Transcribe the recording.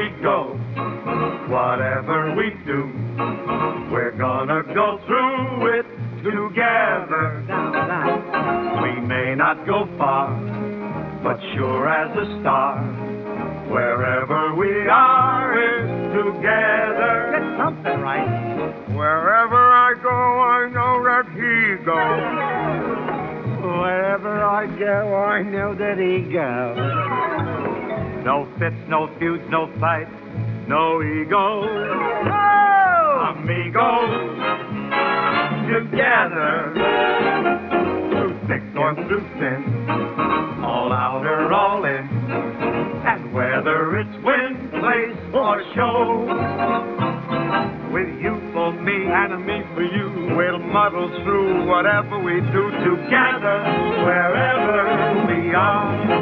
we go, whatever we do, we're gonna go through it together. We may not go far, but sure as a star, wherever we are is together. Get something right. Wherever I go, I know that he goes. Wherever I go, I know that he goes. No fits, no feuds, no fights, no ego. Oh! Amigos, together, through thick or through thin, all out or all in, and whether it's win, place, or show, with you for me and me for you, we'll muddle through whatever we do together, wherever we are.